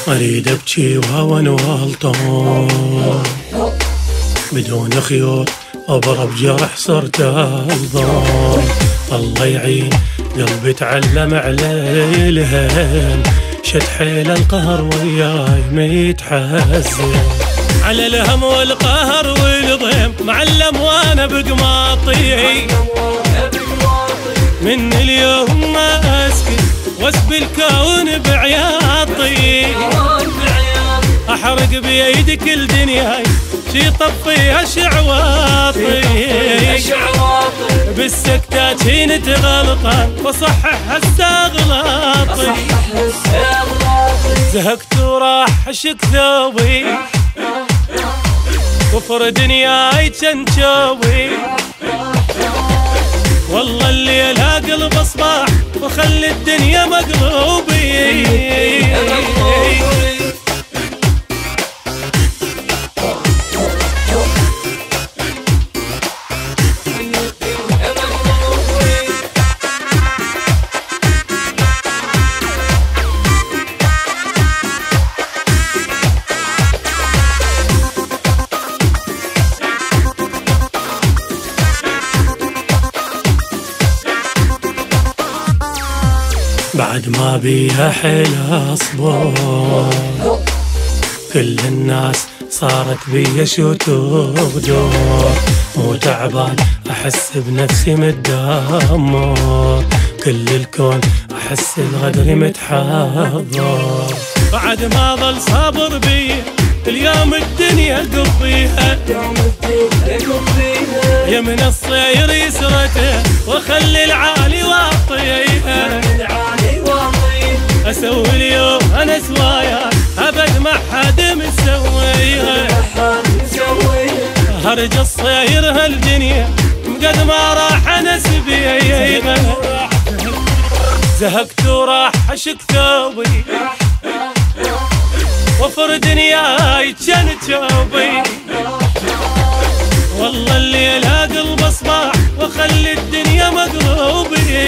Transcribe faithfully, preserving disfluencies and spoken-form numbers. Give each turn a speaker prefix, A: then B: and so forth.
A: اريد ابكي وهون وغلطان بدون خيوط اضرب جرح صرت الضام. الله يعين قلبي تعلم عليه الهم، شد حيل القهر وياي ميتحزن. على الهم والقهر والضيم معلم وانا بقماطي، من اليوم ما اسكت واسبي الكون بعياطي. احرق بيدك الدنيا شي طفيها شعواطي، بالسكتات هينت غلطان وصحح هسه غلاطي. زهقت وراح اشك ثوبي كفر دنياي تنشوي. والله الليل ها قلب اصبح وخلي الدنيا مقلوبي. بعد ما بيها حيل اصبر كل الناس صارت بيا شتوق دور، مو تعبان احس بنفسي متدمر، كل الكون احس الغدر متحضر. بعد ما ظل صابر بيا اليوم الدنيا قضيها، يا من الصير يسرته وخلي العالي واطيها. اسوي اليوم انا سوايا ابد ما حد مسويها، هرج الصير هالدنيا قد ما راح انس بيها. زهقت وراح اشك ثوبي وفر دنياي جن ثوبي. والله الليل ها قلب اصبح وخلي الدنيا مقلوبي.